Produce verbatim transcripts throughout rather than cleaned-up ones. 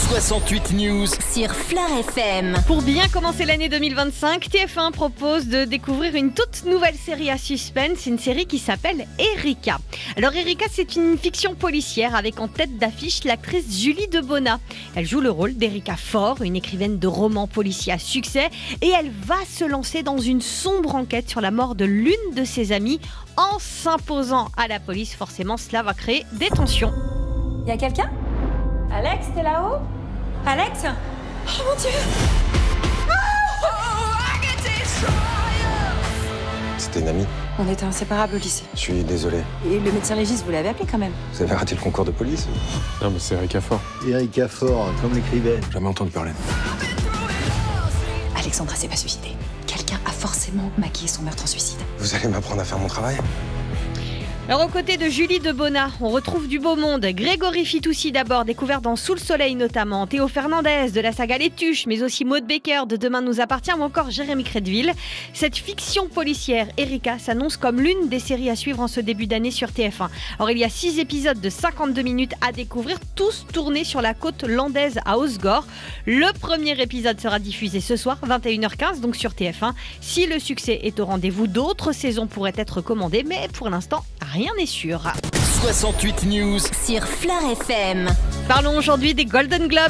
soixante-huit News sur Fleur F M. Pour bien commencer l'année deux mille vingt-cinq, T F un propose de découvrir une toute nouvelle série à suspense, une série qui s'appelle Erika. Alors Erika, c'est une fiction policière avec en tête d'affiche l'actrice Julie Debona. Elle joue le rôle d'Erika Faure, une écrivaine de romans policiers à succès, et elle va se lancer dans une sombre enquête sur la mort de l'une de ses amies. En s'imposant à la police, forcément, cela va créer des tensions. Y a quelqu'un ? Alex, t'es là-haut ? Alex ? Oh mon Dieu ! C'était une amie. On était inséparables au lycée. Je suis désolé. Et le médecin légiste, vous l'avez appelé quand même ? Vous avez raté le concours de police? Non mais c'est Erika Faure. Erika Faure, comme l'écrivaine. Jamais entendu parler. Alexandra s'est pas suicidée. Quelqu'un a forcément maquillé son meurtre en suicide. Vous allez m'apprendre à faire mon travail? Alors aux côtés de Julie Debona, on retrouve du beau monde. Grégory Fitoussi d'abord, découvert dans Sous le soleil notamment, Théo Fernandez de la saga Les Tuches, mais aussi Maud Baker de Demain nous appartient ou encore Jérémy Crédville. Cette fiction policière, Erika, s'annonce comme l'une des séries à suivre en ce début d'année sur T F un. Alors il y a six épisodes de cinquante-deux minutes à découvrir, tous tournés sur la côte landaise à Osgore. Le premier épisode sera diffusé ce soir, vingt et une heures quinze, donc sur T F un. Si le succès est au rendez-vous, d'autres saisons pourraient être commandées, mais pour l'instant, rien n'est sûr. soixante-huit News sur Fleur F M. Parlons aujourd'hui des Golden Globes.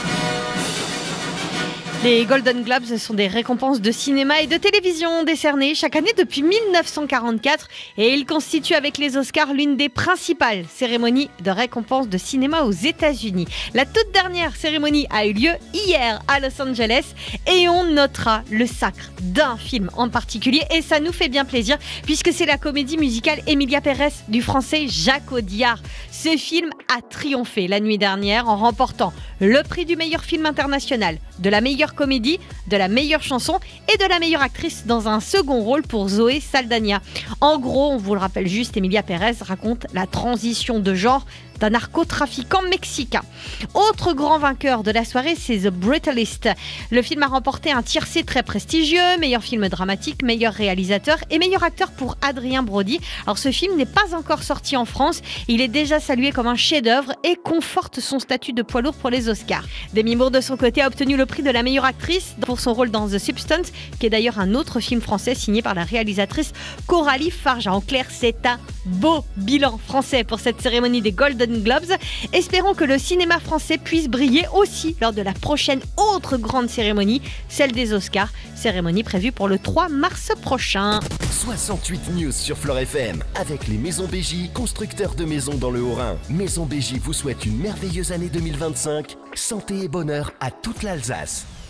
Les Golden Globes sont des récompenses de cinéma et de télévision décernées chaque année depuis mille neuf cent quarante-quatre et ils constituent avec les Oscars l'une des principales cérémonies de récompenses de cinéma aux États-Unis. La toute dernière cérémonie a eu lieu hier à Los Angeles et on notera le sacre d'un film en particulier et ça nous fait bien plaisir puisque c'est la comédie musicale Emilia Pérez du français Jacques Audiard. Ce film a triomphé la nuit dernière en remportant le prix du meilleur film international, de la meilleure comédie, de la meilleure chanson et de la meilleure actrice dans un second rôle pour Zoé Saldana. En gros, on vous le rappelle juste, Emilia Pérez raconte la transition de genre d'un narcotrafiquant mexicain. Autre grand vainqueur de la soirée, c'est The Brutalist. Le film a remporté un tiercé très prestigieux, meilleur film dramatique, meilleur réalisateur et meilleur acteur pour Adrien Brody. Alors ce film n'est pas encore sorti en France, il est déjà salué comme un chef-d'œuvre et conforte son statut de poids lourd pour les Oscars. Demi Moore de son côté a obtenu le prix de la meilleure actrice pour son rôle dans The Substance, qui est d'ailleurs un autre film français signé par la réalisatrice Coralie Farja. En clair, c'est un beau bilan français pour cette cérémonie des Golden Globes. Espérons que le cinéma français puisse briller aussi lors de la prochaine autre grande cérémonie, celle des Oscars, cérémonie prévue pour le trois mars prochain. soixante-huit News sur Fleur F M avec les Maisons B J, constructeurs de maisons dans le Haut-Rhin. Maison B J vous souhaite une merveilleuse année deux mille vingt-cinq, santé et bonheur à toute l'Alsace.